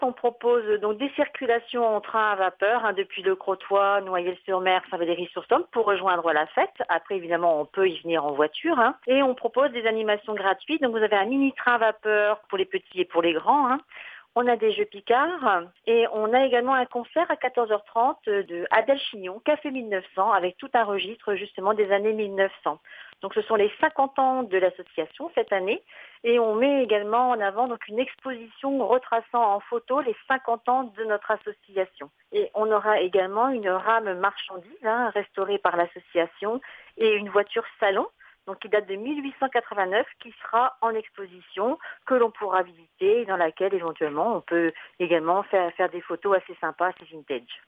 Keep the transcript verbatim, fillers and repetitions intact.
On propose donc des circulations en train à vapeur hein, depuis le Crotoy, Noyelles-sur-Mer, Saint-Valery-sur-Somme pour rejoindre la fête. Après, évidemment, on peut y venir en voiture. Hein. Et on propose des animations gratuites. Donc, vous avez un mini-train à vapeur pour les petits et pour les grands. Hein. On a des jeux Picard et on a également un concert à quatorze heures trente de Adèle Chignon, Café mille neuf cents, avec tout un registre justement des années mille neuf cents. Donc ce sont les cinquante ans de l'association cette année et on met également en avant donc une exposition retraçant en photo les cinquante ans de notre association. Et on aura également une rame marchandise hein, restaurée par l'association et une voiture salon. Donc qui date de mille huit cent quatre-vingt-neuf, qui sera en exposition, que l'on pourra visiter et dans laquelle éventuellement on peut également faire, faire des photos assez sympas, assez vintage.